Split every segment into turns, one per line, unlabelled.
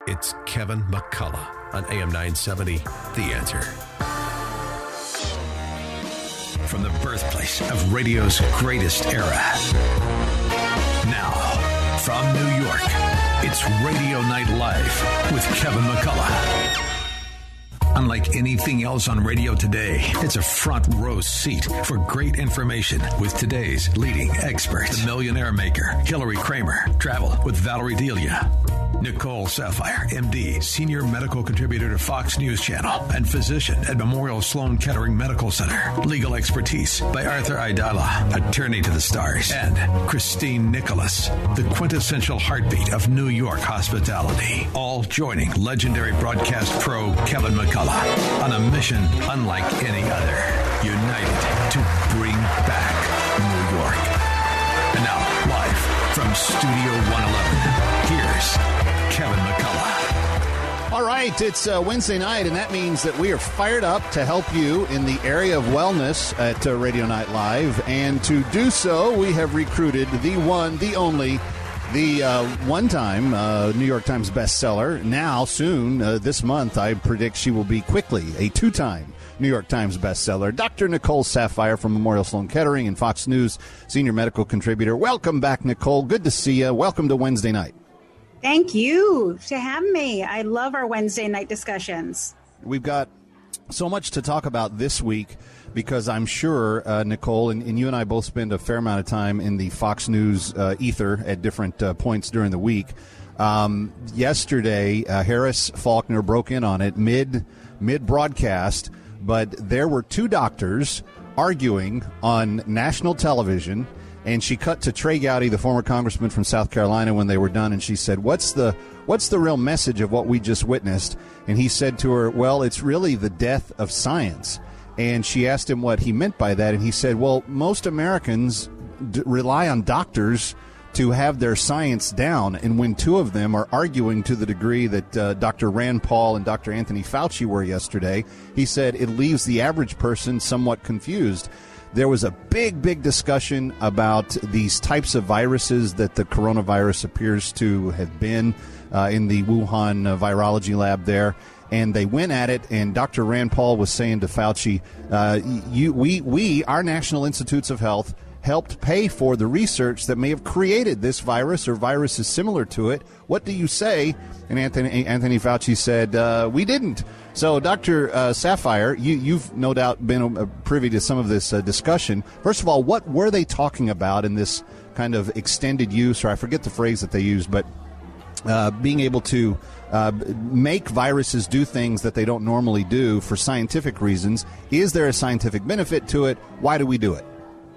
It's Kevin McCullough on AM 970, The Answer. From the birthplace of radio's greatest era. Now, from New York, it's Radio Night Live with Kevin McCullough. Unlike anything else on radio today, it's a front row seat for great information with today's leading experts. The Millionaire Maker, Hillary Kramer, travel with Valerie Delia. Nicole Saphier, MD, Senior Medical Contributor to Fox News Channel and physician at Memorial Sloan Kettering Medical Center. Legal expertise by Arthur Aidala, attorney to the stars. And Christine Nicholas, the quintessential heartbeat of New York hospitality. All joining legendary broadcast pro Kevin McCullough on a mission unlike any other. United to bring back New York. And now, live from Studio 111, here's Kevin McCullough.
All right, it's Wednesday night, and that means that we are fired up to help you in the area of wellness at Radio Night Live. And to do so, we have recruited the one, the only, the one-time New York Times bestseller. Now, soon, this month, I predict she will be quickly a two-time New York Times bestseller, Dr. Nicole Saphier from Memorial Sloan Kettering and Fox News, senior medical contributor. Welcome back, Nicole. Good to see you. Welcome to Wednesday night.
Thank you to have me. I love our Wednesday night discussions.
We've got so much to talk about this week because I'm sure, Nicole, and you and I both spend a fair amount of time in the Fox News ether at different points during the week. Yesterday, Harris Faulkner broke in on it mid-broadcast, but there were two doctors arguing on national television. And she cut to Trey Gowdy, the former congressman from South Carolina, when they were done, and she said, what's the real message of what we just witnessed? And he said to her, well, it's really the death of science. And she asked him what he meant by that, and he said, well, most Americans rely on doctors to have their science down, and when two of them are arguing to the degree that Dr. Rand Paul and Dr. Anthony Fauci were yesterday, he said it leaves the average person somewhat confused. There was a big discussion about these types of viruses that the coronavirus appears to have been in the Wuhan virology lab there. And they went at it, and Dr. Rand Paul was saying to Fauci, we, our National Institutes of Health, helped pay for the research that may have created this virus or viruses similar to it. What do you say? And Anthony Fauci said, we didn't. So, Dr. Saphier, you've no doubt been privy to some of this discussion. First of all, what were they talking about in this kind of extended use, or I forget the phrase that they used, but being able to make viruses do things that they don't normally do for scientific reasons? Is there a scientific benefit to it? Why do we do it?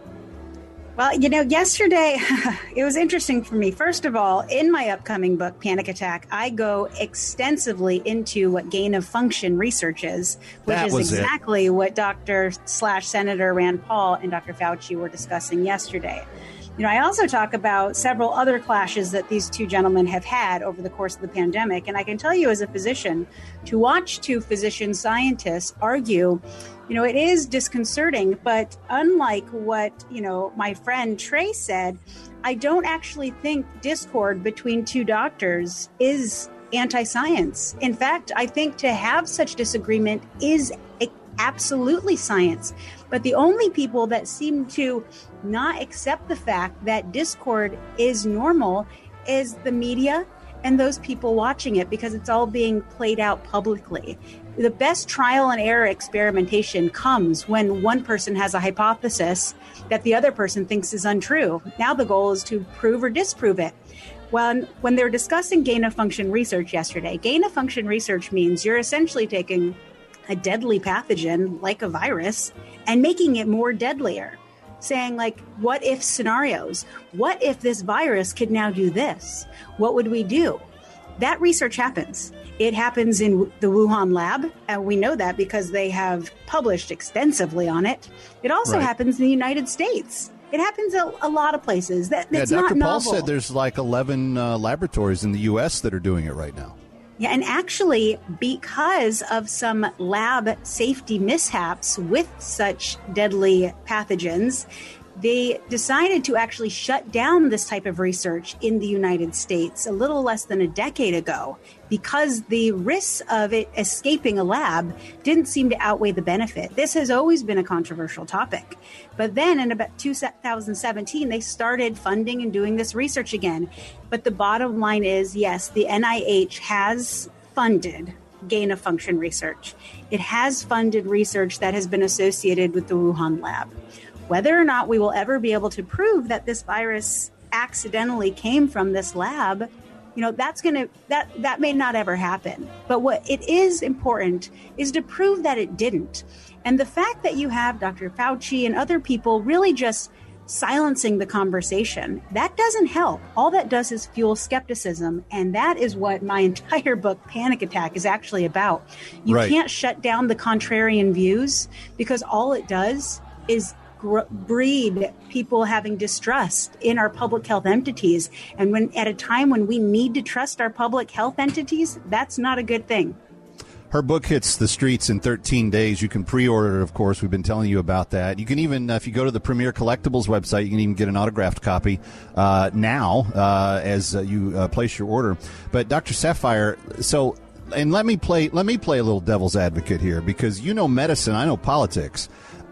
Well, yesterday, it was interesting for me. First of all, in my upcoming book, Panic Attack, I go extensively into what gain-of-function research is, which is exactly what Dr./Senator Rand Paul and Dr. Fauci were discussing yesterday. I also talk about several other clashes that these two gentlemen have had over the course of the pandemic. And I can tell you as a physician, to watch two physician scientists argue, it is disconcerting. But unlike what, my friend Trey said, I don't actually think discord between two doctors is anti-science. In fact, I think to have such disagreement is absolutely science. But the only people that seem to not accept the fact that discord is normal is the media and those people watching it, because it's all being played out publicly. The best trial and error experimentation comes when one person has a hypothesis that the other person thinks is untrue. Now the goal is to prove or disprove it. When they were discussing gain-of-function research yesterday, gain-of-function research means you're essentially taking a deadly pathogen like a virus and making it more deadlier, saying what if scenarios? What if this virus could now do this? What would we do? That research happens. It happens in the Wuhan lab, and we know that because they have published extensively on it. It also happens in the United States. It happens a lot of places. That's not
Dr.
novel.
Paul said there's 11 laboratories in the U.S. that are doing it right now.
Yeah, and actually, because of some lab safety mishaps with such deadly pathogens, they decided to actually shut down this type of research in the United States a little less than a decade ago because the risks of it escaping a lab didn't seem to outweigh the benefit. This has always been a controversial topic. But then in about 2017, they started funding and doing this research again. But the bottom line is, yes, the NIH has funded gain-of-function research. It has funded research that has been associated with the Wuhan lab. Whether or not we will ever be able to prove that this virus accidentally came from this lab, that may not ever happen. But what it is important is to prove that it didn't. And the fact that you have Dr. Fauci and other people really just silencing the conversation, that doesn't help. All that does is fuel skepticism. And that is what my entire book, Panic Attack, is actually about. You can't shut down the contrarian views because all it does is breed people having distrust in our public health entities. And when at a time when we need to trust our public health entities, that's not a good thing.
Her book hits the streets in 13 days. You can pre-order it, of course. We've been telling you about that. You can even, if you go to the Premier Collectibles website, you can even get an autographed copy now as you place your order. But Dr. Saphier, and let me play a little devil's advocate here, because you know medicine, I know politics.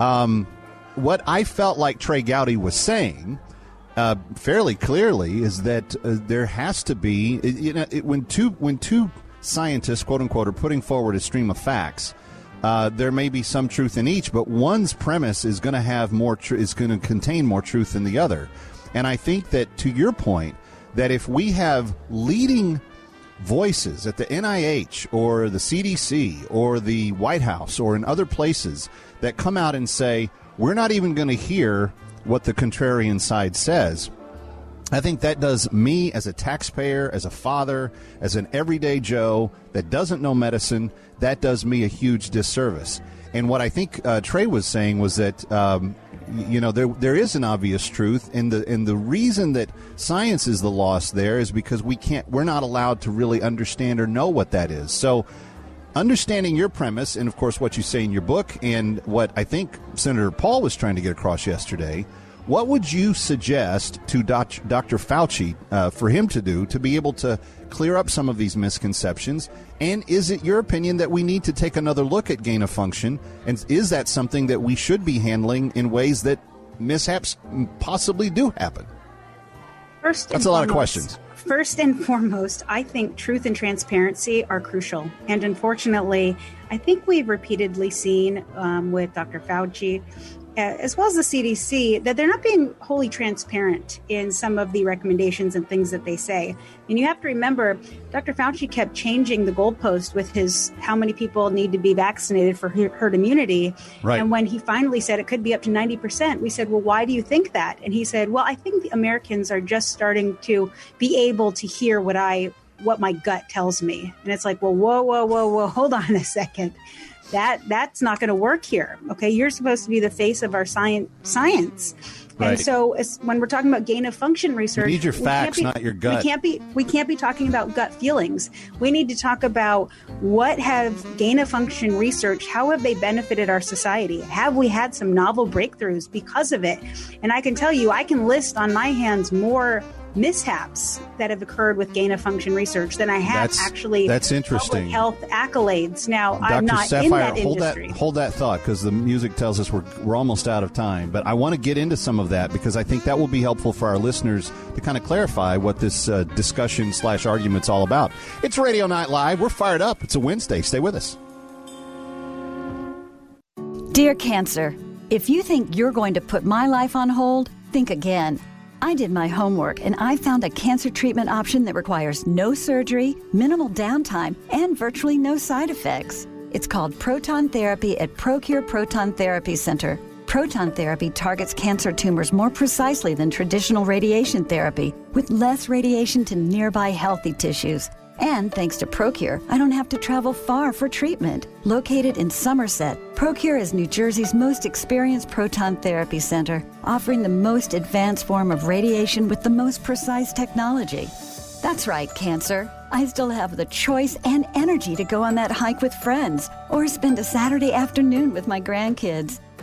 What I felt like Trey Gowdy was saying fairly clearly is that there has to be, when two scientists, quote unquote, are putting forward a stream of facts, there may be some truth in each, but one's premise is going to have more, is going to contain more truth than the other. And I think that, to your point, that if we have leading voices at the NIH or the CDC or the White House or in other places that come out and say, we're not even going to hear what the contrarian side says, I think that does me as a taxpayer, as a father, as an everyday Joe that doesn't know medicine, that does me a huge disservice. And what I think Trey was saying was that, there is an obvious truth, and the reason that science is the loss there is because we're not allowed to really understand or know what that is. So understanding your premise, and of course what you say in your book, and what I think Senator Paul was trying to get across yesterday, what would you suggest to Dr. Fauci for him to do to be able to clear up some of these misconceptions? And is it your opinion that we need to take another look at gain of function? And is that something that we should be handling in ways that mishaps possibly do happen? That's a lot of questions.
First and foremost, I think truth and transparency are crucial. And unfortunately, I think we've repeatedly seen with Dr. Fauci, as well as the CDC, that they're not being wholly transparent in some of the recommendations and things that they say. And you have to remember, Dr. Fauci kept changing the goalpost with his how many people need to be vaccinated for herd immunity. Right. And when he finally said it could be up to 90%, we said, well, why do you think that? And he said, well, I think the Americans are just starting to be able to hear what my gut tells me. And it's like, well, whoa, hold on a second. That's not going to work here. Okay, you're supposed to be the face of our science. Right. And so when we're talking about gain of function research,
you need your facts, not your gut.
We can't be talking about gut feelings. We need to talk about what have gain of function research, how have they benefited our society? Have we had some novel breakthroughs because of it? And I can tell you, I can list on my hands more mishaps that have occurred with gain of function research than I have
that's interesting.
Public health accolades. Now,
Dr.
I'm not
Saphier,
in that industry.
Hold that thought, because the music tells us we're almost out of time. But I want to get into some of that because I think that will be helpful for our listeners to kind of clarify what this discussion/argument's all about. It's Radio Night Live. We're fired up. It's a Wednesday. Stay with us.
Dear Cancer, if you think you're going to put my life on hold, think again. I did my homework and I found a cancer treatment option that requires no surgery, minimal downtime, and virtually no side effects. It's called Proton Therapy at ProCure Proton Therapy Center. Proton therapy targets cancer tumors more precisely than traditional radiation therapy, with less radiation to nearby healthy tissues. And thanks to ProCure, I don't have to travel far for treatment. Located in Somerset, ProCure is New Jersey's most experienced proton therapy center, offering the most advanced form of radiation with the most precise technology. That's right, Cancer. I still have the choice and energy to go on that hike with friends or spend a Saturday afternoon with my grandkids.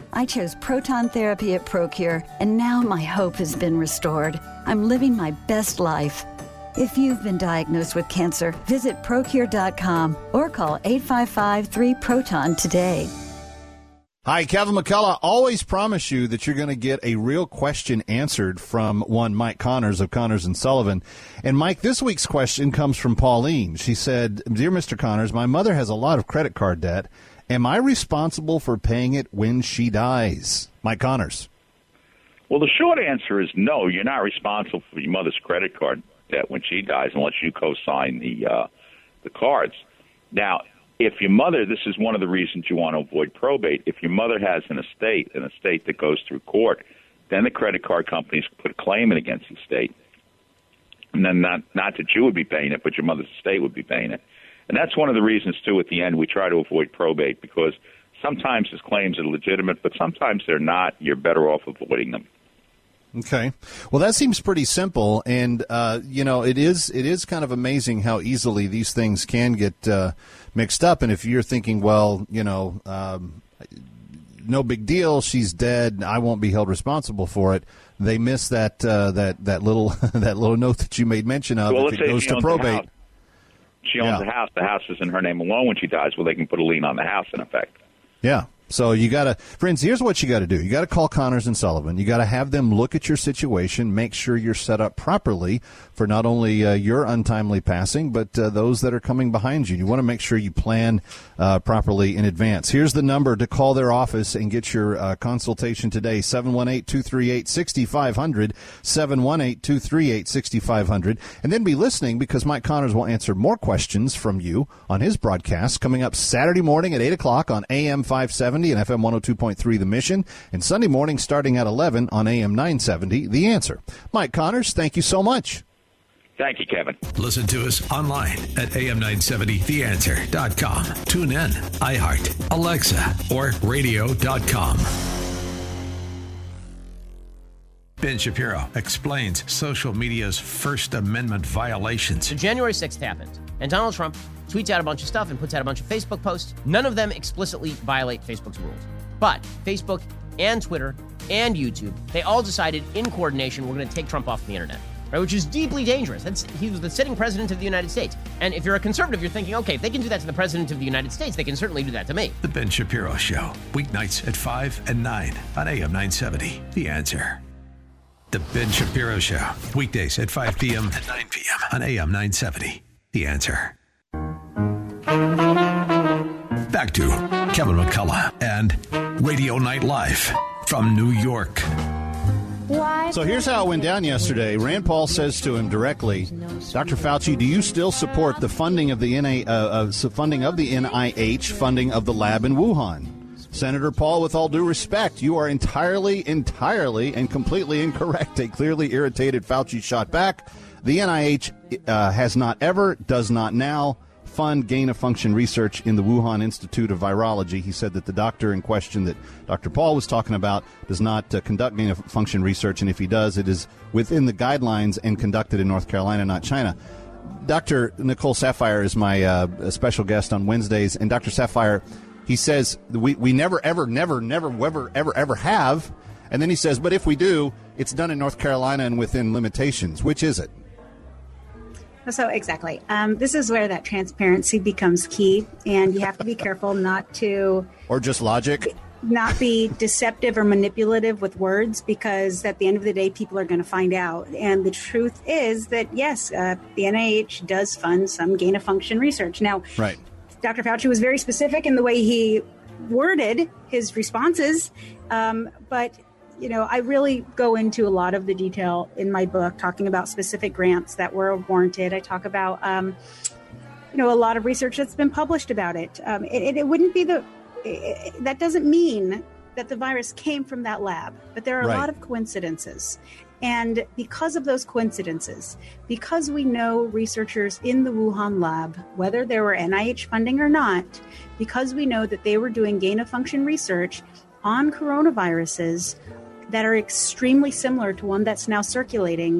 I chose proton therapy at ProCure, and now my hope has been restored. I'm living my best life. If you've been diagnosed with cancer, visit ProCure.com or call 855-3-PROTON today.
Hi, Kevin McCullough. Always promise you that you're going to get a real question answered from one Mike Connors of Connors and Sullivan. And, Mike, this week's question comes from Pauline. She said, Dear Mr. Connors, my mother has a lot of credit card debt. Am I responsible for paying it when she dies? Mike Connors.
Well, the short answer is no. You're not responsible for your mother's credit card debt when she dies unless you co-sign the cards. Now, if your mother, this is one of the reasons you want to avoid probate, if your mother has an estate that goes through court, then the credit card companies put a claim in against the estate. And then not that you would be paying it, but your mother's estate would be paying it. And that's one of the reasons, too, at the end we try to avoid probate, because sometimes his claims are legitimate, but sometimes they're not. You're better off avoiding them.
Okay. Well, that seems pretty simple, and it is kind of amazing how easily these things can get mixed up. And if you're thinking, well, no big deal, she's dead, I won't be held responsible for it, they miss that little that little note that you made mention of.
Well,
if it goes to probate.
She owns the house. The house is in her name alone when she dies. Well, they can put a lien on the house, in effect.
Yeah. So you got to, friends, here's what you got to do. You got to call Connors and Sullivan. You got to have them look at your situation, make sure you're set up properly for not only your untimely passing, but those that are coming behind you. You want to make sure you plan properly in advance. Here's the number to call their office and get your consultation today, 718-238-6500, 718-238-6500. And then be listening because Mike Connors will answer more questions from you on his broadcast coming up Saturday morning at 8 o'clock on AM 570 and FM 102.3 The Mission, and Sunday morning starting at 11 on AM 970 The Answer. Mike Connors, thank you so much.
Thank you, Kevin.
Listen to us online at am970theanswer.com. Tune in, iHeart, Alexa, or radio.com. Ben Shapiro explains social media's First Amendment violations.
So January 6th happened, and Donald Trump tweets out a bunch of stuff and puts out a bunch of Facebook posts. None of them explicitly violate Facebook's rules. But Facebook and Twitter and YouTube, they all decided in coordination, we're going to take Trump off the internet, right? Which is deeply dangerous. He was the sitting president of the United States. And if you're a conservative, you're thinking, okay, if they can do that to the president of the United States, they can certainly do that to me.
The Ben Shapiro Show, weeknights at 5 and 9 on AM 970. The Answer. The Ben Shapiro Show, weekdays at 5 p.m. and 9 p.m. on AM 970. The Answer. Back to Kevin McCullough and Radio Night Live from New York.
So here's how it went down yesterday. Rand Paul says to him directly, Dr. Fauci, do you still support the funding of the NIH, funding of the lab in Wuhan? Senator Paul, with all due respect, you are entirely, and completely incorrect. A clearly irritated Fauci shot back. The NIH has not ever, does not now, fund gain-of-function research in the Wuhan Institute of Virology. He said that the doctor in question that Dr. Paul was talking about does not conduct gain-of-function research, and if he does, it is within the guidelines and conducted in North Carolina, not China. Dr. Nicole Saphier is my special guest on Wednesdays, and Dr. Saphier, he says we never, ever have, and then he says, but if we do, it's done in North Carolina and within limitations. Which is it?
So exactly. This is where that transparency becomes key, and you have to be careful not to... Or just logic? Not be deceptive or manipulative with words, because at the end of the day, people are going to find out. And the truth is that, yes, the NIH does fund some gain-of-function research. Now, right. Dr. Fauci was very specific in the way he worded his responses, but... You know, I really go into a lot of the detail in my book, talking about specific grants that were warranted. I talk about, a lot of research that's been published about it. It wouldn't be that doesn't mean that the virus came from that lab, but there are a lot of coincidences. And because of those coincidences, because we know researchers in the Wuhan lab, whether there were NIH funding or not, because we know that they were doing gain-of-function research on coronaviruses that are extremely similar to one that's now circulating,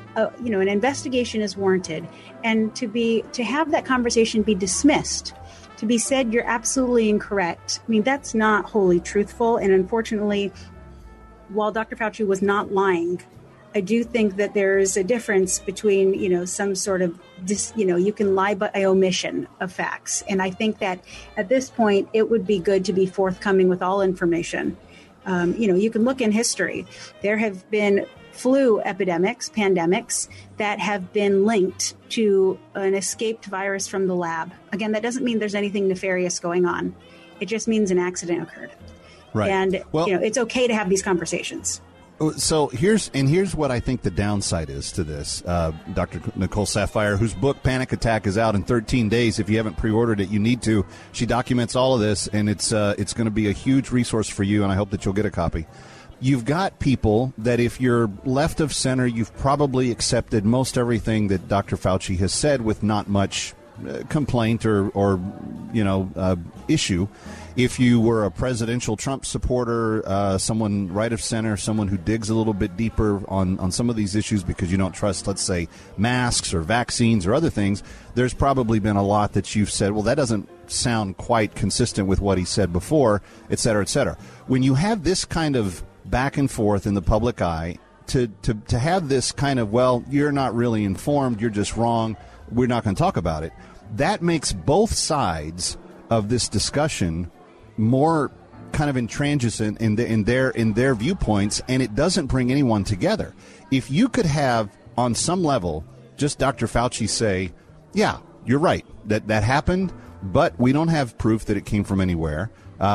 an investigation is warranted. And to have that conversation be dismissed to be said, you're absolutely incorrect. I mean, that's not wholly truthful. And unfortunately, while Dr. Fauci was not lying, I do think that there's a difference between, some sort of, you can lie by omission of facts. And I think that at this point, it would be good to be forthcoming with all information. You can look in history. There have been flu epidemics, pandemics that have been linked to an escaped virus from the lab. Again, that doesn't mean there's anything nefarious going on. It just means an accident occurred.
Right.
And, it's okay to have these conversations.
So here's what I think the downside is to this. Dr. Nicole Saphier, whose book Panic Attack is out in 13 days. If you haven't pre-ordered it, you need to. She documents all of this, and it's going to be a huge resource for you, and I hope that you'll get a copy. You've got people that if you're left of center, you've probably accepted most everything that Dr. Fauci has said with not much complaint or issue. If you were a presidential Trump supporter, someone right of center, someone who digs a little bit deeper on some of these issues because you don't trust, let's say, masks or vaccines or other things, there's probably been a lot that you've said, well, that doesn't sound quite consistent with what he said before, et cetera, et cetera. When you have this kind of back and forth in the public eye, to have this kind of, well, you're not really informed, you're just wrong, we're not going to talk about it, that makes both sides of this discussion more kind of intransigent in their viewpoints, and it doesn't bring anyone together. If you could have, on some level, just Dr. Fauci say, yeah, you're right, that happened, but we don't have proof that it came from anywhere,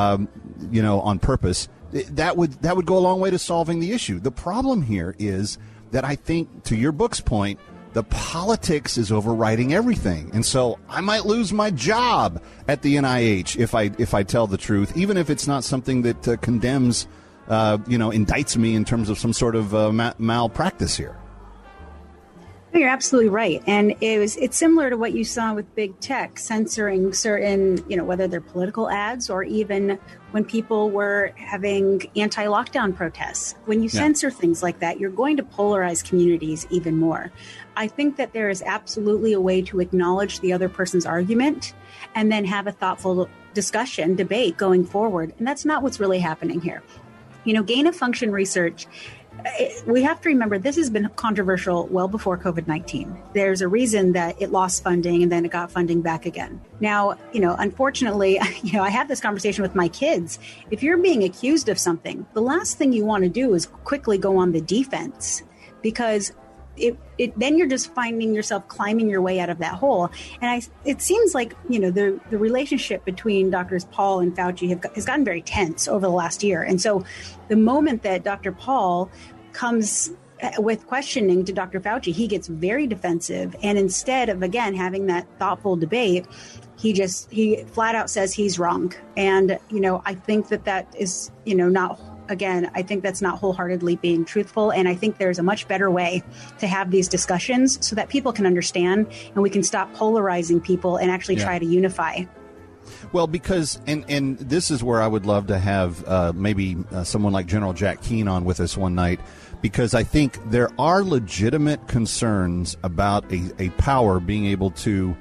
on purpose, that would go a long way to solving the issue. The problem here is that I think, to your book's point, the politics is overriding everything. And so I might lose my job at the NIH if I tell the truth, even if it's not something that condemns, indicts me in terms of some sort of malpractice here.
You're absolutely right. And it's similar to what you saw with big tech censoring certain, whether they're political ads or even when people were having anti-lockdown protests. When you censor things like that, you're going to polarize communities even more. I think that there is absolutely a way to acknowledge the other person's argument and then have a thoughtful discussion, debate going forward. And that's not what's really happening here. Gain of function research, we have to remember this has been controversial well before COVID-19. There's a reason that it lost funding and then it got funding back again. Now, unfortunately, I have this conversation with my kids. If you're being accused of something, the last thing you want to do is quickly go on the defense, because then you're just finding yourself climbing your way out of that hole. And it seems like, the relationship between Drs. Paul and Fauci has gotten very tense over the last year. And so the moment that Dr. Paul comes with questioning to Dr. Fauci, he gets very defensive. And instead of, again, having that thoughtful debate, he flat out says he's wrong. And, I think that is, not. Again, I think that's not wholeheartedly being truthful. And I think there's a much better way to have these discussions so that people can understand and we can stop polarizing people and actually try to unify.
Well, because, and this is where I would love to have maybe someone like General Jack Keane on with us one night, because I think there are legitimate concerns about a power being able to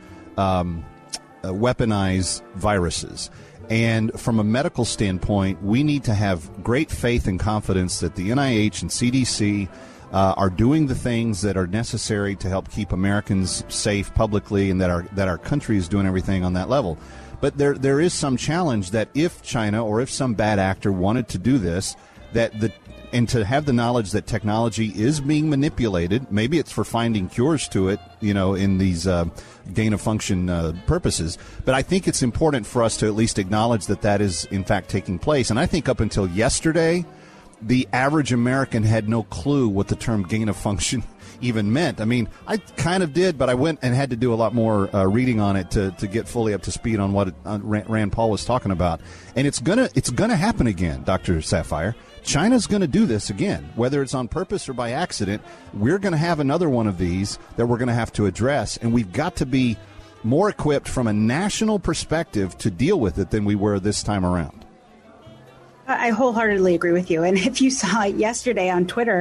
weaponize viruses. And from a medical standpoint, we need to have great faith and confidence that the NIH and CDC are doing the things that are necessary to help keep Americans safe publicly, and that our country is doing everything on that level. But there is some challenge that if China or if some bad actor wanted to do this, and to have the knowledge that technology is being manipulated, maybe it's for finding cures to it, in these gain of function purposes. But I think it's important for us to at least acknowledge that is, in fact, taking place. And I think up until yesterday, the average American had no clue what the term gain of function even meant. I mean, I kind of did, but I went and had to do a lot more reading on it to get fully up to speed on what Rand Paul was talking about. And it's gonna happen again, Dr. Saphier. China's going to do this again, whether it's on purpose or by accident. We're going to have another one of these that we're going to have to address, and we've got to be more equipped from a national perspective to deal with it than we were this time around.
I wholeheartedly agree with you. And if you saw it yesterday on Twitter,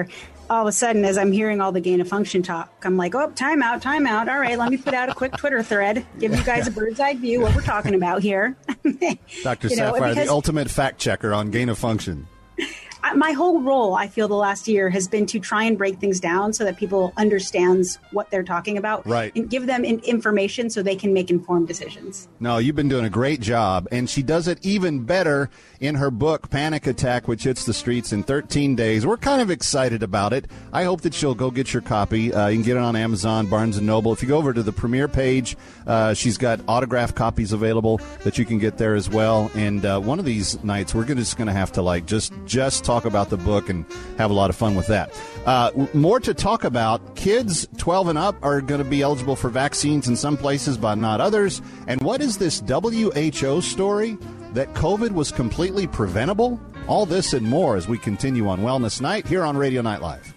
all of a sudden, as I'm hearing all the gain of function talk, I'm like, oh, time out. All right, let me put out a quick Twitter thread, give you guys a bird's eye view what we're talking about here.
Dr. Saphier, the ultimate fact checker on gain of function.
My whole role, I feel, the last year has been to try and break things down so that people understands what they're talking about,
right,
and give them information so they can make informed decisions.
No, you've been doing a great job, and she does it even better in her book, Panic Attack, which hits the streets in 13 days. We're kind of excited about it. I hope that you'll go get your copy. You can get it on Amazon, Barnes & Noble. If you go over to the premiere page, she's got autographed copies available that you can get there as well. And one of these nights, we're just going to have to just talk about the book and have a lot of fun with that. More to talk about. Kids 12 and up are going to be eligible for vaccines in some places, but not others. And what is this WHO story that COVID was completely preventable? All this and more as we continue on Wellness Night here on Radio Night Live.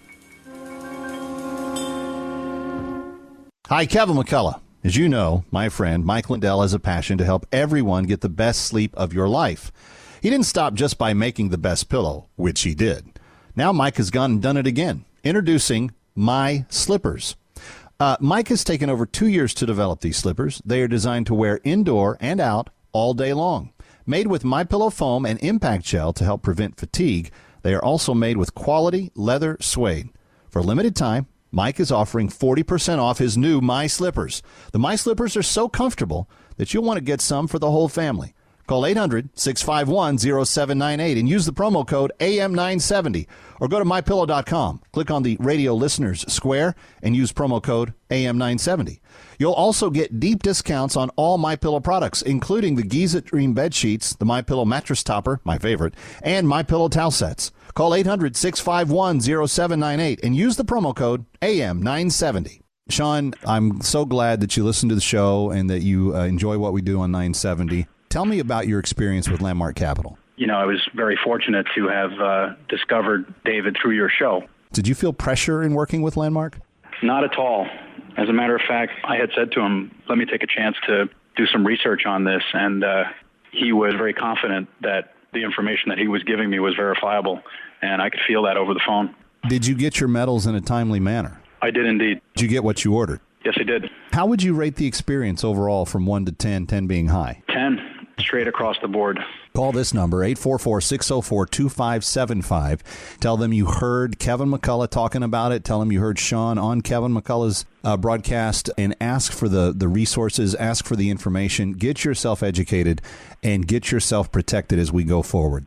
Hi, Kevin McCullough. As you know, my friend Mike Lindell has a passion to help everyone get the best sleep of your life. He didn't stop just by making the best pillow, which he did. Now Mike has gone and done it again. Introducing My Slippers. Mike has taken over 2 years to develop these slippers. They are designed to wear indoor and out all day long. Made with MyPillow foam and impact gel to help prevent fatigue, they are also made with quality leather suede. For a limited time, Mike is offering 40% off his new My Slippers. The My Slippers are so comfortable that you'll want to get some for the whole family. Call 800-651-0798 and use the promo code AM970. Or go to MyPillow.com. Click on the Radio Listeners Square and use promo code AM970. You'll also get deep discounts on all MyPillow products, including the Giza Dream bed sheets, the MyPillow mattress topper, my favorite, and MyPillow towel sets. Call 800-651-0798 and use the promo code AM970. Sean, I'm so glad that you listen to the show and that you enjoy what we do on 970. Tell me about your experience with Landmark Capital.
You know, I was very fortunate to have discovered David through your show.
Did you feel pressure in working with Landmark?
Not at all. As a matter of fact, I had said to him, let me take a chance to do some research on this, and he was very confident that the information that he was giving me was verifiable, and I could feel that over the phone.
Did you get your medals in a timely manner?
I did indeed.
Did you get what you ordered?
Yes, I did.
How would you rate the experience overall from 1 to 10, 10 being high?
10. Straight across the board.
Call this number, 844-604-2575. Tell them you heard Kevin McCullough talking about it. Tell them you heard Sean on Kevin McCullough's broadcast, and ask for the resources, ask for the information. Get yourself educated and get yourself protected as we go forward.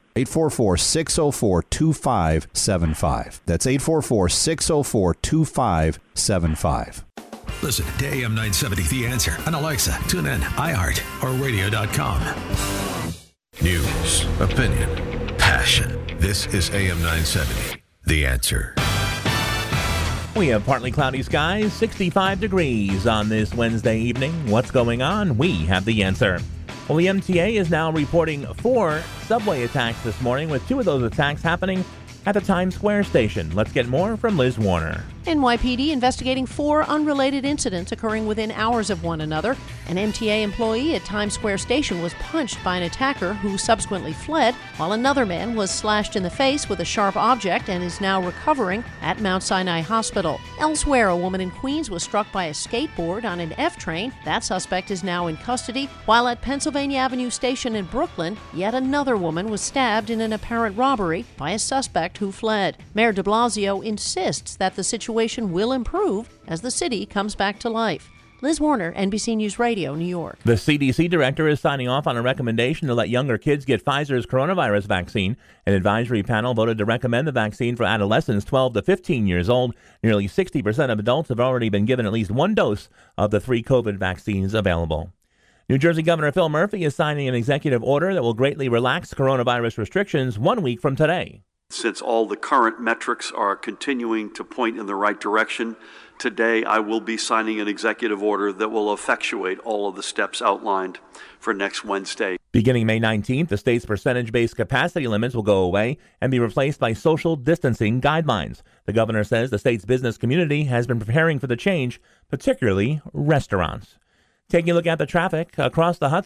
844-604-2575. That's 844-604-2575.
Listen to AM 970 The Answer on Alexa, TuneIn, iHeart, or radio.com. News, opinion, passion. This is AM 970 The Answer.
We have partly cloudy skies, 65 degrees on this Wednesday evening. What's going on? We have the answer. Well, the MTA is now reporting 4 subway attacks this morning, with 2 of those attacks happening at the Times Square station. Let's get more from Liz Warner.
NYPD investigating 4 unrelated incidents occurring within hours of one another. An MTA employee at Times Square station was punched by an attacker who subsequently fled, while another man was slashed in the face with a sharp object and is now recovering at Mount Sinai Hospital. Elsewhere, a woman in Queens was struck by a skateboard on an F train. That suspect is now in custody, while at Pennsylvania Avenue Station in Brooklyn, yet another woman was stabbed in an apparent robbery by a suspect who fled. Mayor de Blasio insists that the situation will improve as the city comes back to life. Liz Warner, NBC News Radio, New York.
The CDC director is signing off on a recommendation to let younger kids get Pfizer's coronavirus vaccine. An advisory panel voted to recommend the vaccine for adolescents 12 to 15 years old. Nearly 60% of adults have already been given at least 1 dose of the 3 COVID vaccines available. New Jersey Governor Phil Murphy is signing an executive order that will greatly relax coronavirus restrictions 1 week from today.
Since all the current metrics are continuing to point in the right direction, today I will be signing an executive order that will effectuate all of the steps outlined for next Wednesday.
Beginning May 19th, the state's percentage-based capacity limits will go away and be replaced by social distancing guidelines. The governor says the state's business community has been preparing for the change, particularly restaurants. Taking a look at the traffic across the Hudson,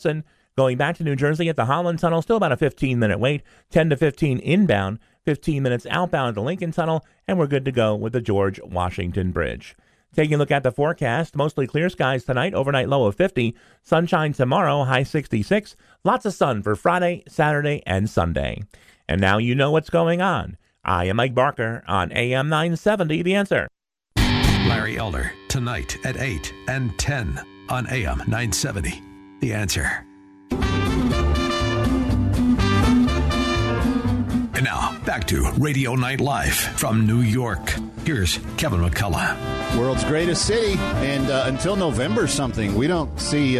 Going back to New Jersey at the Holland Tunnel, still about a 15-minute wait, 10 to 15 inbound, 15 minutes outbound at the Lincoln Tunnel, and we're good to go with the George Washington Bridge. Taking a look at the forecast, mostly clear skies tonight, overnight low of 50, sunshine tomorrow, high 66, lots of sun for Friday, Saturday, and Sunday. And now you know what's going on. I am Mike Barker on AM 970, The Answer.
Larry Elder, tonight at 8 and 10 on AM 970, The Answer. And now, back to Radio Night Live from New York. Here's Kevin McCullough.
World's greatest city, and until November something, we don't see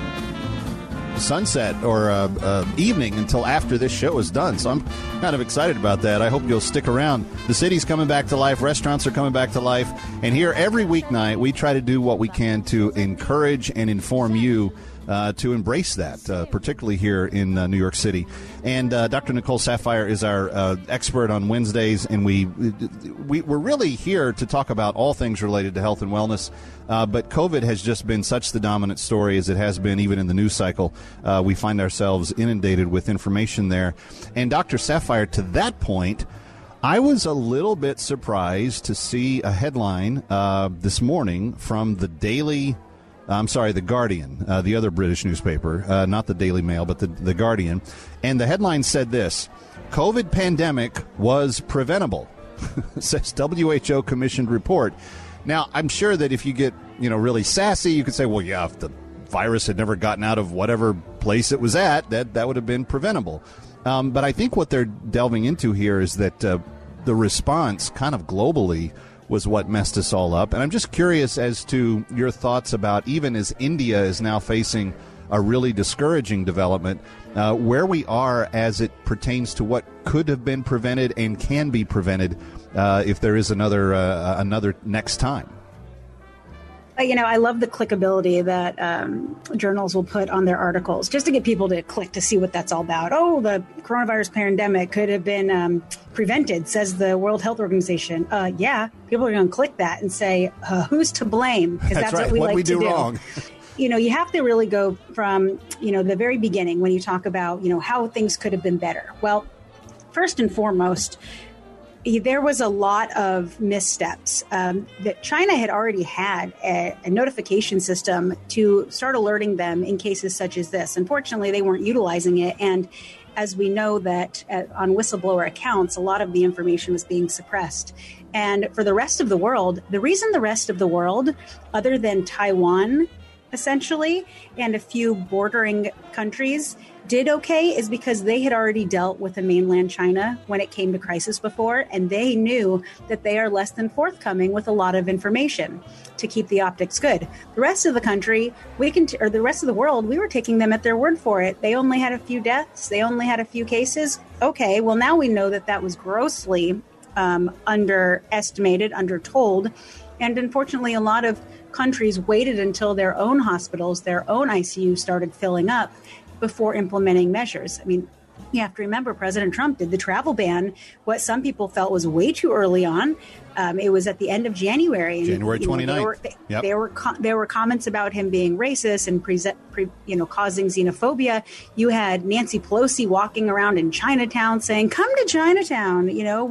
sunset or evening until after this show is done. So I'm kind of excited about that. I hope you'll stick around. The city's coming back to life. Restaurants are coming back to life. And here every weeknight, we try to do what we can to encourage and inform you to embrace that, particularly here in New York City. And Dr. Nicole Saphier is our expert on Wednesdays, and we're really here to talk about all things related to health and wellness. But COVID has just been such the dominant story as it has been even in the news cycle. We find ourselves inundated with information there. And Dr. Saphier, to that point, I was a little bit surprised to see a headline this morning from the Guardian, the other British newspaper, not the Daily Mail, but the Guardian. And the headline said this: COVID pandemic was preventable, says WHO commissioned report. Now, I'm sure that if you get, really sassy, you could say, well, yeah, if the virus had never gotten out of whatever place it was at, that would have been preventable. But I think what they're delving into here is that the response kind of globally was what messed us all up. And I'm just curious as to your thoughts about, even as India is now facing a really discouraging development, where we are as it pertains to what could have been prevented and can be prevented if there is another next time.
I love the clickability that journals will put on their articles just to get people to click to see what that's all about. Oh, the coronavirus pandemic could have been prevented, says the World Health Organization. Yeah, people are going to click that and say, who's to blame? Because that's right. What we do wrong. You have to really go from, the very beginning when you talk about, how things could have been better. Well, first and foremost, there was a lot of missteps. That China had already had a notification system to start alerting them in cases such as this. Unfortunately, they weren't utilizing it. And as we know that on whistleblower accounts, a lot of the information was being suppressed. And for the rest of the world, the reason the rest of the world, other than Taiwan, essentially, and a few bordering countries did okay is because they had already dealt with the mainland China when it came to crisis before, and they knew that they are less than forthcoming with a lot of information to keep the optics good. The rest of the country, the rest of the world, we were taking them at their word for it. They only had a few deaths. They only had a few cases. Okay, well, now we know that was grossly underestimated, undertold. And unfortunately, a lot of countries waited until their own hospitals, their own ICU started filling up before implementing measures. I mean, you have to remember President Trump did the travel ban, what some people felt was way too early on. It was at the end of January.
January 29th.
There were comments about him being racist and causing xenophobia. You had Nancy Pelosi walking around in Chinatown saying, "Come to Chinatown.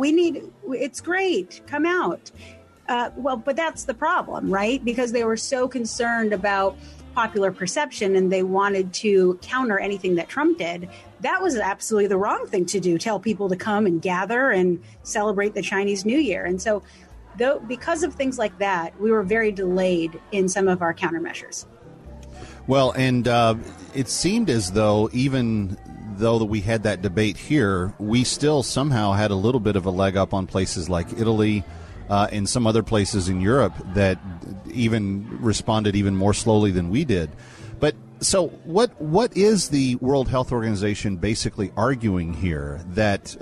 It's great. Come out." But that's the problem, right? Because they were so concerned about popular perception and they wanted to counter anything that Trump did. That was absolutely the wrong thing to do, tell people to come and gather and celebrate the Chinese New Year. And so because of things like that, we were very delayed in some of our countermeasures.
Well, and it seemed as though even though we had that debate here, we still somehow had a little bit of a leg up on places like Italy, and some other places in Europe that even responded even more slowly than we did. But so what is the World Health Organization basically arguing here? That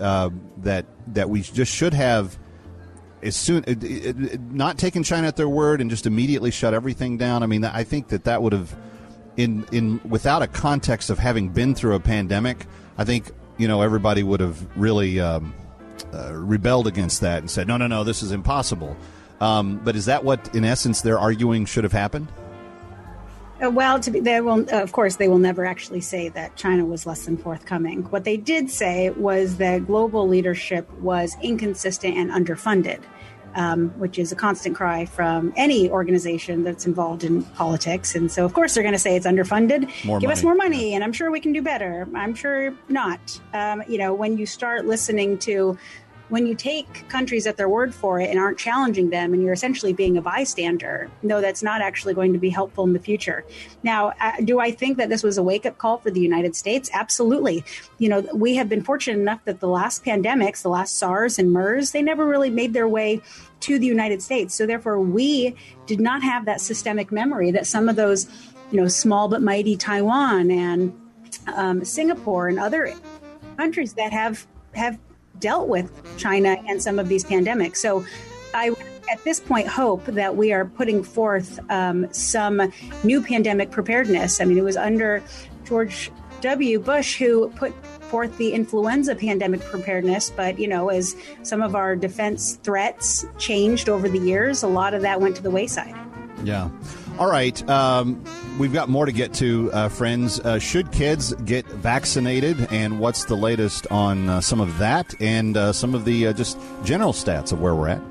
we just should have as soon not taken China at their word and just immediately shut everything down? I mean, I think that would have, in without a context of having been through a pandemic, I think everybody would have really rebelled against that and said, no, this is impossible. But is that what, in essence, they're arguing should have happened?
Of course, they will never actually say that China was less than forthcoming. What they did say was that global leadership was inconsistent and underfunded, which is a constant cry from any organization that's involved in politics. And so, of course, they're going to say it's underfunded. Give us more money, and I'm sure we can do better. I'm sure not. When you start listening to when you take countries at their word for it and aren't challenging them, and you're essentially being a bystander, no, that's not actually going to be helpful in the future. Now, do I think that this was a wake-up call for the United States? Absolutely. We have been fortunate enough that the last pandemics, the last SARS and MERS, they never really made their way to the United States. So therefore, we did not have that systemic memory that some of those, small but mighty Taiwan and Singapore and other countries that have dealt with China and some of these pandemics. So I, at this point, hope that we are putting forth some new pandemic preparedness. I mean, it was under George W. Bush who put forth the influenza pandemic preparedness. But, as some of our defense threats changed over the years, a lot of that went to the wayside.
Yeah. All right. We've got more to get to, friends. Should kids get vaccinated? And what's the latest on some of that and some of the just general stats of where we're at?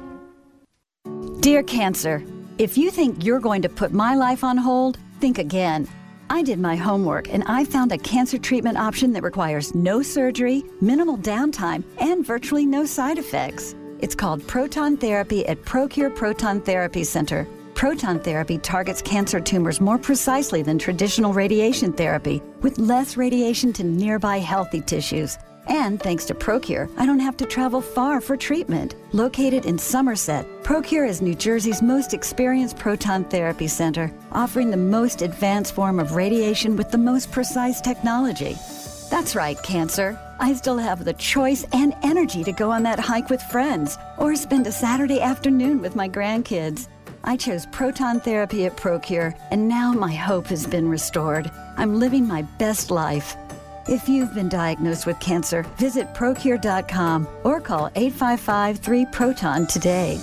Dear Cancer, if you think you're going to put my life on hold, think again. I did my homework and I found a cancer treatment option that requires no surgery, minimal downtime, and virtually no side effects. It's called Proton Therapy at ProCure Proton Therapy Center. Proton therapy targets cancer tumors more precisely than traditional radiation therapy, with less radiation to nearby healthy tissues. And thanks to ProCure, I don't have to travel far for treatment. Located in Somerset, ProCure is New Jersey's most experienced proton therapy center, offering the most advanced form of radiation with the most precise technology. That's right, Cancer. I still have the choice and energy to go on that hike with friends or spend a Saturday afternoon with my grandkids. I chose proton therapy at ProCure, and now my hope has been restored. I'm living my best life. If you've been diagnosed with cancer, visit ProCure.com or call 855-3-PROTON today.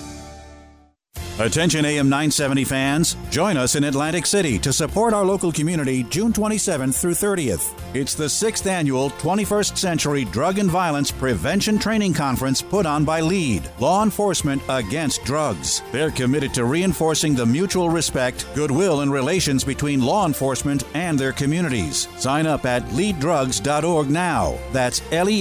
Attention AM 970 fans, join us in Atlantic City to support our local community June 27th through 30th. It's the 6th annual 21st Century Drug and Violence Prevention Training Conference put on by LEAD, Law Enforcement Against Drugs. They're committed to reinforcing the mutual respect, goodwill, and relations between law enforcement and their communities. Sign up at leaddrugs.org now. That's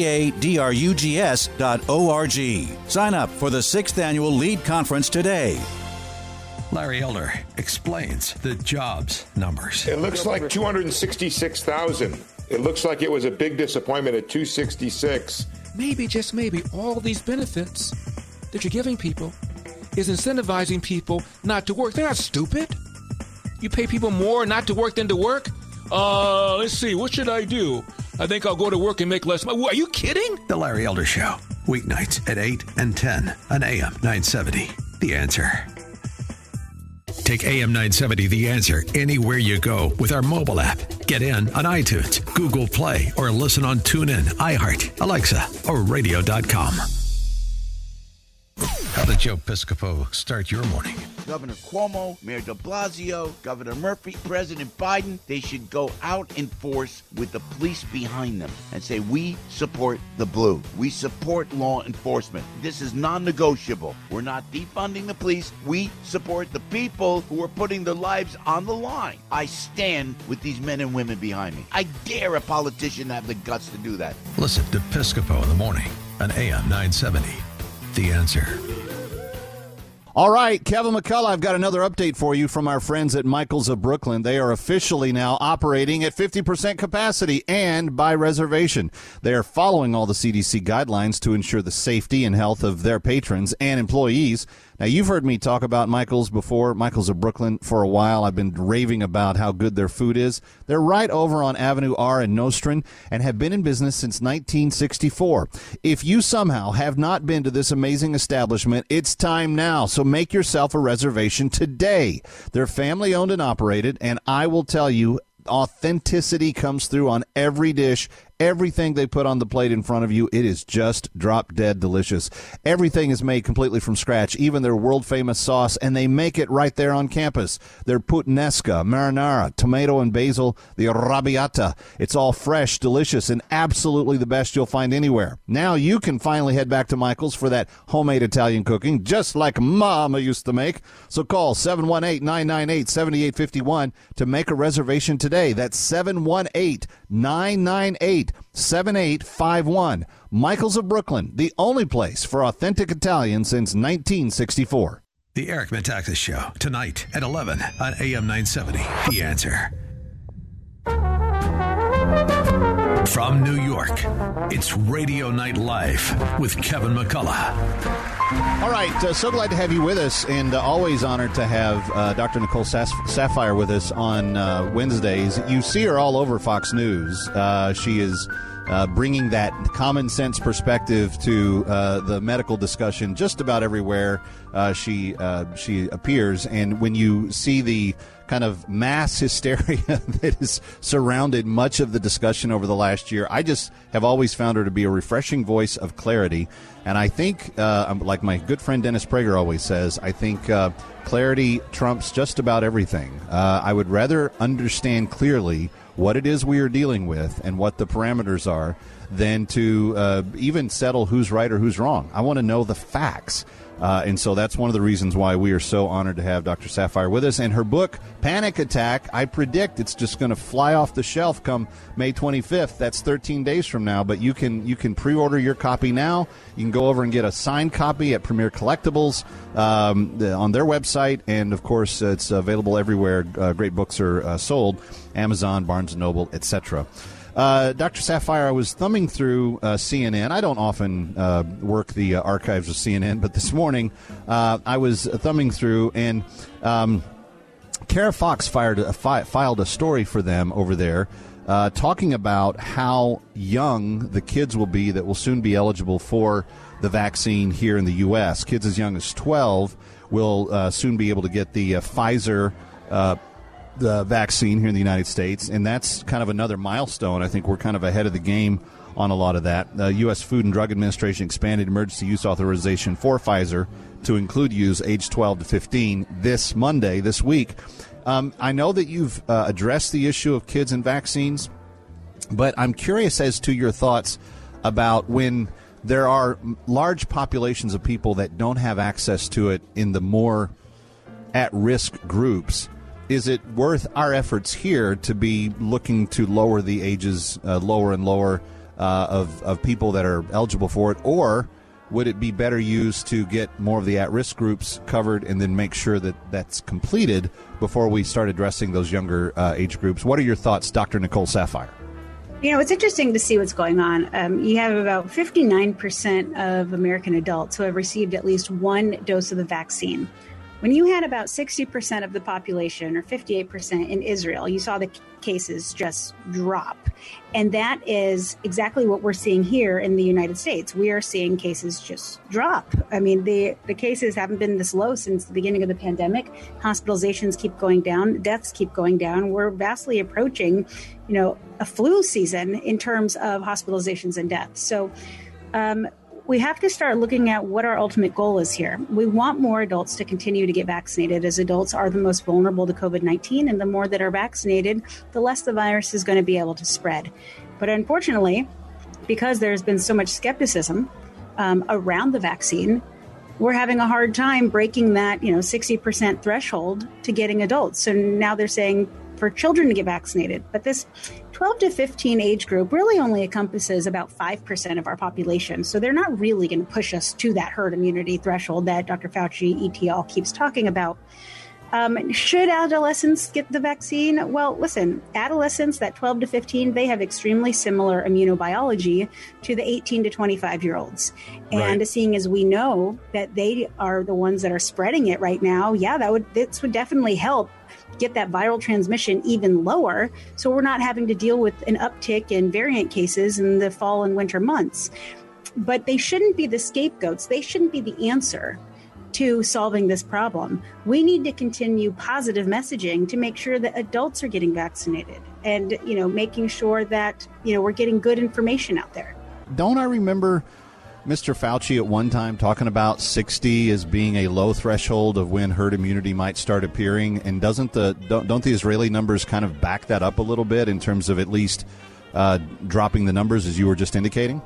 LEADRUGS.org. Sign up for the 6th annual LEAD Conference today.
Larry Elder explains the jobs numbers.
It looks like 266,000. It looks like it was a big disappointment at 266.
Maybe, just maybe, all these benefits that you're giving people is incentivizing people not to work. They're not stupid. You pay people more not to work than to work? Let's see, what should I do? I think I'll go to work and make less money. Are you kidding?
The Larry Elder Show, weeknights at 8 and 10 on AM 970. The Answer. Take AM 970 The Answer anywhere you go with our mobile app. Get in on iTunes, Google Play, or listen on TuneIn, iHeart, Alexa, or radio.com. How did Joe Piscopo start your morning?
Governor Cuomo, Mayor de Blasio, Governor Murphy, President Biden, they should go out in force with the police behind them and say, we support the blue. We support law enforcement. This is non-negotiable. We're not defunding the police. We support the people who are putting their lives on the line. I stand with these men and women behind me. I dare a politician to have the guts to do that.
Listen to Piscopo in the morning on AM 970. The Answer.
All right, Kevin McCullough, I've got another update for you from our friends at Michaels of Brooklyn. They are officially now operating at 50% capacity and by reservation. They are following all the CDC guidelines to ensure the safety and health of their patrons and employees. Now, you've heard me talk about Michaels before, Michaels of Brooklyn, for a while. I've been raving about how good their food is. They're right over on Avenue R in Nostrand and have been in business since 1964. If you somehow have not been to this amazing establishment, it's time now. So make yourself a reservation today. They're family-owned and operated, and I will tell you, authenticity comes through on every dish, Everything they put on the plate in front of you, it is just drop dead delicious. Everything is made completely from scratch, even their world-famous sauce, and they make it right there on campus. Their puttanesca, marinara, tomato and basil, the arrabbiata. It's all fresh, delicious, and absolutely the best you'll find anywhere. Now you can finally head back to Michael's for that homemade Italian cooking, just like Mama used to make. So call 718-998-7851 to make a reservation today. That's 718-998-7851. Michael's of Brooklyn, the only place for authentic Italian since 1964.
The Eric Metaxas Show, tonight at 11 on AM 970. The Answer. From New York, it's Radio Night Live with Kevin McCullough.
All right, so glad to have you with us, and always honored to have Dr. Nicole Saphier with us on Wednesdays. You see her all over Fox News. She is bringing that common sense perspective to the medical discussion just about everywhere she appears. And when you see the kind of mass hysteria that has surrounded much of the discussion over the last year, I just have always found her to be a refreshing voice of clarity. And I think, like my good friend Dennis Prager always says, I think clarity trumps just about everything. I would rather understand clearly what it is we are dealing with and what the parameters are than to even settle who's right or who's wrong. I want to know the facts. And so that's one of the reasons why we are so honored to have Dr. Saphier with us. And her book, Panic Attack, I predict it's just going to fly off the shelf come May 25th. That's 13 days from now. But you can pre-order your copy now. You can go over and get a signed copy at Premier Collectibles on their website. And, of course, it's available everywhere great books are sold, Amazon, Barnes & Noble, etc. Dr. Saphier, I was thumbing through CNN. I don't often work the archives of CNN, but this morning I was thumbing through, and Kara Fox filed a story for them over there talking about how young the kids will be that will soon be eligible for the vaccine here in the U.S. Kids as young as 12 will soon be able to get the Pfizer the vaccine here in the United States, and that's kind of another milestone. I think we're kind of ahead of the game on a lot of that. The U.S. Food and Drug Administration expanded emergency use authorization for Pfizer to include use age 12 to 15 this Monday, this week. I know that you've addressed the issue of kids and vaccines, but I'm curious as to your thoughts about when there are large populations of people that don't have access to it in the more at-risk groups. Is it worth our efforts here to be looking to lower the ages lower and lower of people that are eligible for it, or would it be better used to get more of the at-risk groups covered and then make sure that that's completed before we start addressing those younger age groups? What are your thoughts, Dr. Nicole Saphier?
You know, it's interesting to see what's going on. You have about 59% of American adults who have received at least one dose of the vaccine. When you had about 60% of the population, or 58% in Israel, you saw the cases just drop. And that is exactly what we're seeing here in the United States. We are seeing cases just drop. I mean, the cases haven't been this low since the beginning of the pandemic. Hospitalizations keep going down. Deaths keep going down. We're vastly approaching, a flu season in terms of hospitalizations and deaths. So, we have to start looking at what our ultimate goal is here. We want more adults to continue to get vaccinated, as adults are the most vulnerable to COVID-19, and the more that are vaccinated, the less the virus is going to be able to spread. But unfortunately, because there's been so much skepticism around the vaccine, we're having a hard time breaking that 60% threshold to getting adults. So now they're saying for children to get vaccinated. But this 12 to 15 age group really only encompasses about 5% of our population. So they're not really going to push us to that herd immunity threshold that Dr. Fauci, ET, all keeps talking about. Should adolescents get the vaccine? Well, listen, adolescents, that 12 to 15, they have extremely similar immunobiology to the 18 to 25-year-olds. And right. Seeing as we know that they are the ones that are spreading it right now, this would definitely help get that viral transmission even lower, so we're not having to deal with an uptick in variant cases in the fall and winter months. But they shouldn't be the scapegoats. They shouldn't be the answer to solving this problem. We need to continue positive messaging to make sure that adults are getting vaccinated and, making sure that, we're getting good information out there.
Don't I remember Mr. Fauci at one time talking about 60 as being a low threshold of when herd immunity might start appearing? And don't the Israeli numbers kind of back that up a little bit in terms of at least dropping the numbers as you were just indicating?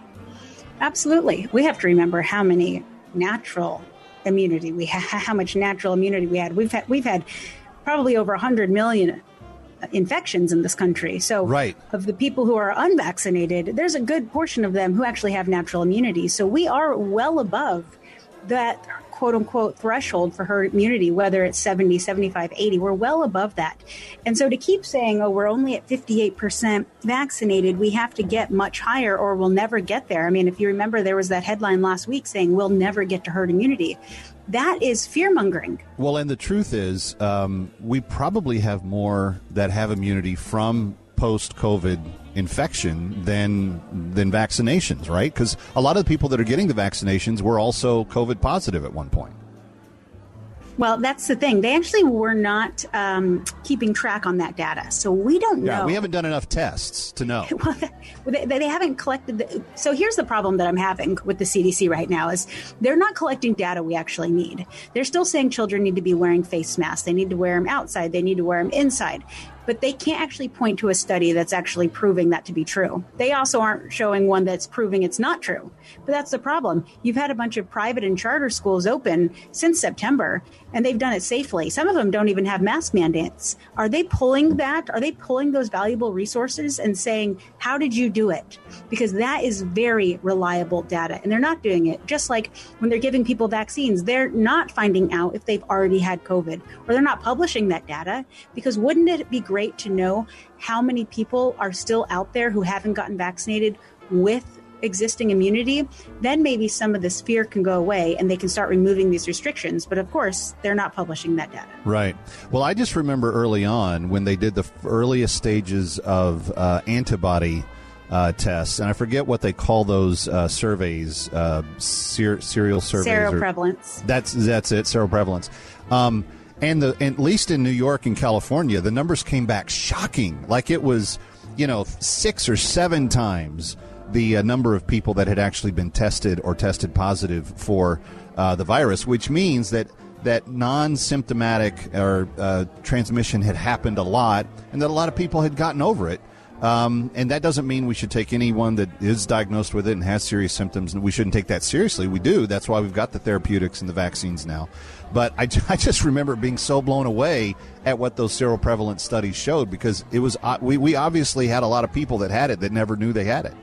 Absolutely. We have to remember how many natural immunity we have, how much natural immunity we had. We've had probably over 100 million infections in this country. So right. Of the people who are unvaccinated, there's a good portion of them who actually have natural immunity. So we are well above that quote unquote threshold for herd immunity, whether it's 70, 75, 80, we're well above that. And so to keep saying, we're only at 58% vaccinated, we have to get much higher or we'll never get there. I mean, if you remember, there was that headline last week saying we'll never get to herd immunity. That is fear-mongering.
Well, and the truth is, we probably have more that have immunity from post-COVID infection than vaccinations, right? Because a lot of the people that are getting the vaccinations were also COVID positive at one point.
Well, that's the thing. They actually were not keeping track on that data. So we don't know.
Yeah, we haven't done enough tests to know.
Well, they haven't collected. So here's the problem that I'm having with the CDC right now is they're not collecting data we actually need. They're still saying children need to be wearing face masks. They need to wear them outside. They need to wear them inside. But they can't actually point to a study that's actually proving that to be true. They also aren't showing one that's proving it's not true. But that's the problem. You've had a bunch of private and charter schools open since September, and they've done it safely. Some of them don't even have mask mandates. Are they pulling that? Are they pulling those valuable resources and saying, how did you do it? Because that is very reliable data, and they're not doing it. Just like when they're giving people vaccines, they're not finding out if they've already had COVID, or they're not publishing that data, because wouldn't it be great to know how many people are still out there who haven't gotten vaccinated with existing immunity? Then maybe some of this fear can go away and they can start removing these restrictions. But of course, they're not publishing that data.
Right. Well, I just remember early on when they did the earliest stages of antibody tests, and I forget what they call those surveys, serial surveys.
Seroprevalence.
That's it, seroprevalence. And at least in New York and California, the numbers came back shocking. Like it was, 6 or 7 times the number of people that had actually been tested or tested positive for the virus, which means that non-symptomatic or transmission had happened a lot and that a lot of people had gotten over it. And that doesn't mean we should take anyone that is diagnosed with it and has serious symptoms, and we shouldn't take that seriously. We do. That's why we've got the therapeutics and the vaccines now. But I just remember being so blown away at what those seroprevalence studies showed, because it was we obviously had a lot of people that had it that never knew they had it.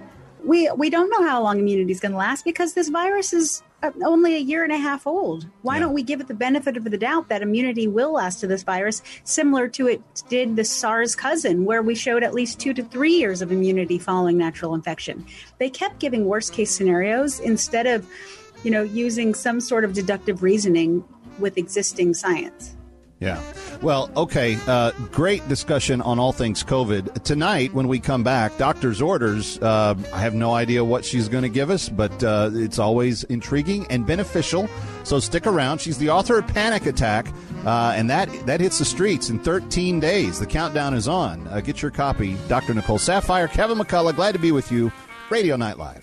We don't know how long immunity is going to last because this virus is only a year and a half old. Why don't we give it the benefit of the doubt that immunity will last to this virus, similar to it did the SARS cousin, where we showed at least 2 to 3 years of immunity following natural infection. They kept giving worst case scenarios instead of, using some sort of deductive reasoning with existing science.
Yeah. Well, okay. Great discussion on all things COVID. Tonight, when we come back, doctor's orders. I have no idea what she's going to give us, but it's always intriguing and beneficial. So stick around. She's the author of Panic Attack, and that hits the streets in 13 days. The countdown is on. Get your copy. Dr. Nicole Saphier, Kevin McCullough, glad to be with you. Radio Night Live.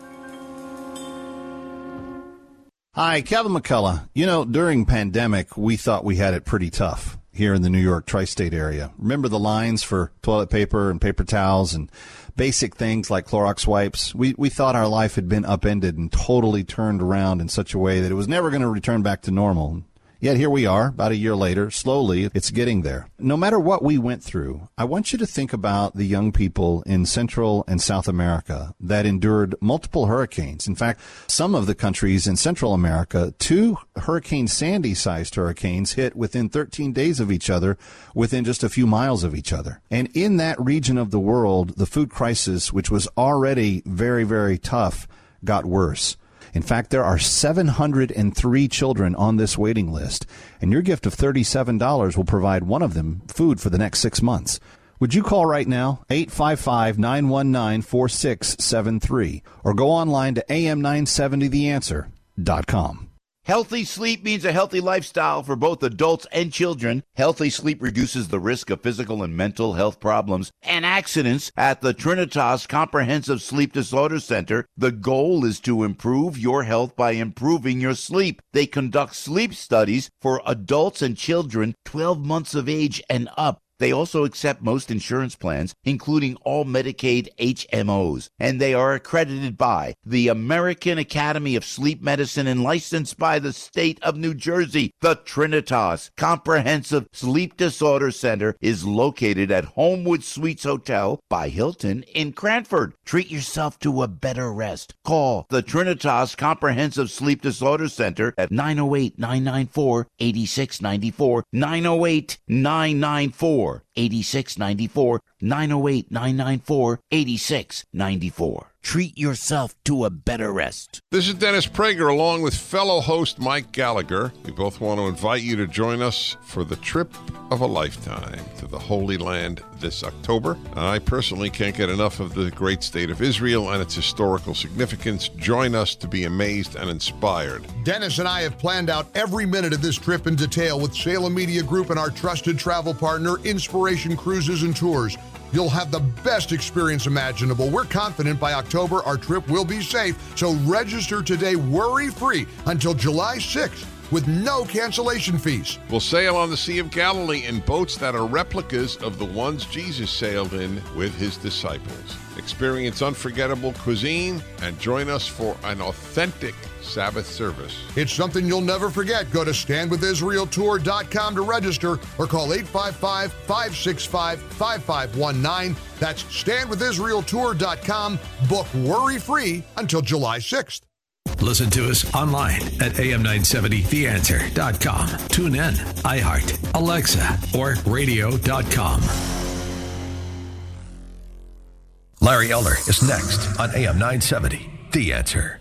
Hi, Kevin McCullough. During pandemic, we thought we had it pretty tough here in the New York tri-state area. Remember the lines for toilet paper and paper towels and basic things like Clorox wipes? We thought our life had been upended and totally turned around in such a way that it was never going to return back to normal. Yet here we are, about a year later. Slowly, it's getting there. No matter what we went through, I want you to think about the young people in Central and South America that endured multiple hurricanes. In fact, some of the countries in Central America, 2 Hurricane Sandy-sized hurricanes hit within 13 days of each other, within just a few miles of each other. And in that region of the world, the food crisis, which was already very, very tough, got worse. In fact, there are 703 children on this waiting list, and your gift of $37 will provide one of them food for the next 6 months. Would you call right now, 855-919-4673, or go online to am970theanswer.com.
Healthy sleep means a healthy lifestyle for both adults and children. Healthy sleep reduces the risk of physical and mental health problems and accidents. At the Trinitas Comprehensive Sleep Disorder Center, the goal is to improve your health by improving your sleep. They conduct sleep studies for adults and children 12 months of age and up. They also accept most insurance plans, including all Medicaid HMOs, and they are accredited by the American Academy of Sleep Medicine and licensed by the state of New Jersey. The Trinitas Comprehensive Sleep Disorder Center is located at Homewood Suites Hotel by Hilton in Cranford. Treat yourself to a better rest. Call the Trinitas Comprehensive Sleep Disorder Center at 908-994-8694, 908-994-8694, 908-994-8694. Treat yourself to a better rest.
This is Dennis Prager along with fellow host Mike Gallagher. We both want to invite you to join us for the trip of a lifetime to the Holy Land this October. I personally can't get enough of the great state of Israel and its historical significance. Join us to be amazed and inspired.
Dennis and I have planned out every minute of this trip in detail with Salem Media Group and our trusted travel partner, Inspiration Cruises and Tours. You'll have the best experience imaginable. We're confident by October our trip will be safe, so register today worry-free until July 6th with no cancellation fees.
We'll sail on the Sea of Galilee in boats that are replicas of the ones Jesus sailed in with his disciples. Experience unforgettable cuisine and join us for an authentic Sabbath service.
It's something you'll never forget. Go to standwithisraeltour.com to register or call 855-565-5519. That's standwithisraeltour.com. Book worry-free until July 6th.
Listen to us online at am970theanswer.com. Tune in, iHeart, Alexa, or radio.com. Larry Elder is next on AM 970, The Answer.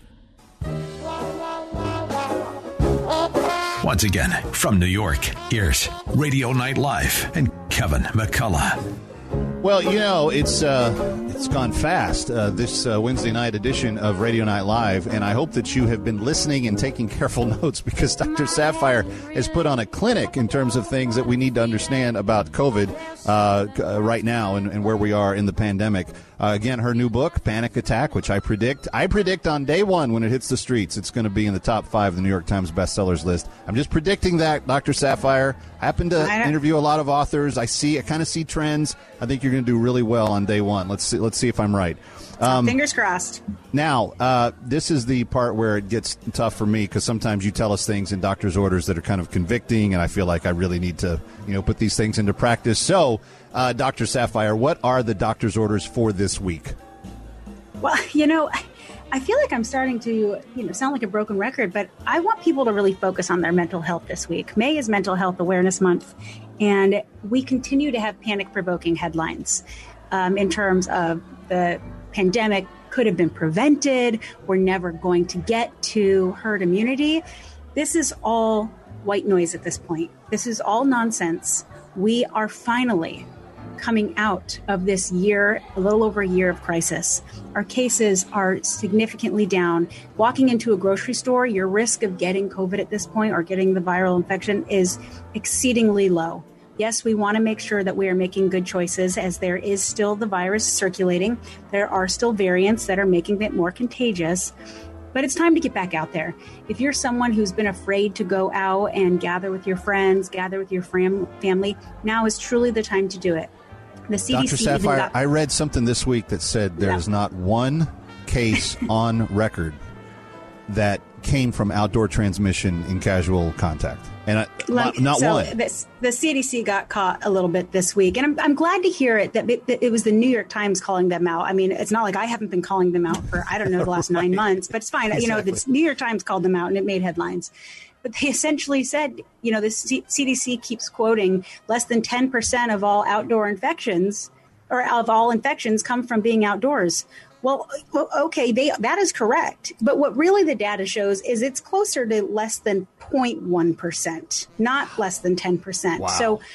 Once again, from New York, here's Radio Night Live and Kevin McCullough.
Well, you know, it's gone fast, this Wednesday night edition of Radio Night Live, and I hope that you have been listening and taking careful notes because Dr. Sapphire has put on a clinic in terms of things that we need to understand about COVID right now and where we are in the pandemic. Again, her new book, Panic Attack, which I predict on day one when it hits the streets, it's going to be in the top 5 of the New York Times bestsellers list. I'm just predicting that, Dr. Sapphire. I happen to interview a lot of authors. I kind of see trends. I think you're going to do really well on day one. Let's see if I'm right.
Fingers crossed.
Now, this is the part where it gets tough for me because sometimes you tell us things in doctor's orders that are kind of convicting, and I feel like I really need to, put these things into practice. So, Dr. Sapphire, what are the doctor's orders for this week?
Well, I feel like I'm starting to, sound like a broken record, but I want people to really focus on their mental health this week. May is Mental Health Awareness Month, and we continue to have panic-provoking headlines in terms of the pandemic could have been prevented. We're never going to get to herd immunity. This is all white noise at this point. This is all nonsense. We are finally coming out of this year, a little over a year of crisis. Our cases are significantly down. Walking into a grocery store, your risk of getting COVID at this point or getting the viral infection is exceedingly low. Yes, we want to make sure that we are making good choices as there is still the virus circulating. There are still variants that are making it more contagious. But it's time to get back out there. If you're someone who's been afraid to go out and gather with your friends, gather with your family, now is truly the time to do it. The CDC
Dr. Sapphire, I read something this week that said there's not one case on record that came from outdoor transmission in casual contact. And not one.
The CDC got caught a little bit this week. And I'm glad to hear it that it was the New York Times calling them out. I mean, it's not like I haven't been calling them out for, the last 9 months. But it's fine.
Exactly.
The New York Times called them out and it made headlines. But they essentially said, the CDC keeps quoting less than 10% of all outdoor infections or of all infections come from being outdoors. Well, okay, that is correct. But what really the data shows is it's closer to less than 0.1%, not less than 10%.
Wow.
So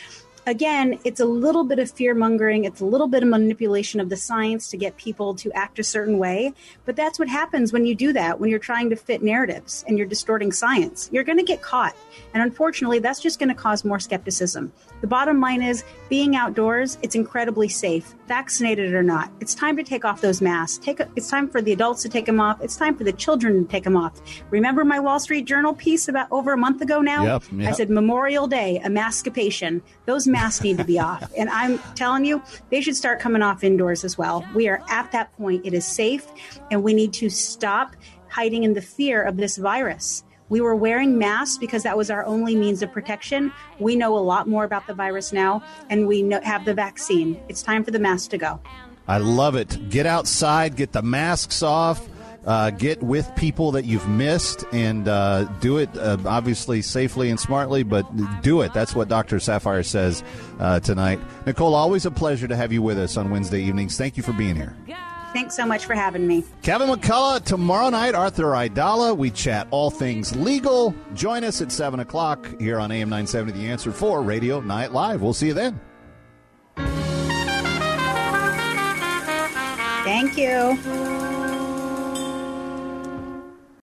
again, it's a little bit of fear mongering. It's a little bit of manipulation of the science to get people to act a certain way. But that's what happens when you do that, when you're trying to fit narratives and you're distorting science. You're going to get caught. And unfortunately, that's just going to cause more skepticism. The bottom line is being outdoors, it's incredibly safe, vaccinated or not. It's time to take off those masks. It's time for the adults to take them off. It's time for the children to take them off. Remember my Wall Street Journal piece about over a month ago now?
Yep.
I said Memorial Day, emancipation. Those masks need to be off. And I'm telling you, they should start coming off indoors as well. We are at that point. It is safe, and we need to stop hiding in the fear of this virus. We were wearing masks because that was our only means of protection. We know a lot more about the virus now, and we have the vaccine. It's time for the mask to go.
I love it. Get outside, get the masks off, get with people that you've missed, and do it obviously safely and smartly, but do it. That's what Dr. Saphier says tonight. Nicole, always a pleasure to have you with us on Wednesday evenings. Thank you for being here.
Thanks so much for having me.
Kevin McCullough, tomorrow night, Arthur Aidala. We chat all things legal. Join us at 7 o'clock here on AM 970 The Answer for Radio Night Live. We'll see you then.
Thank you.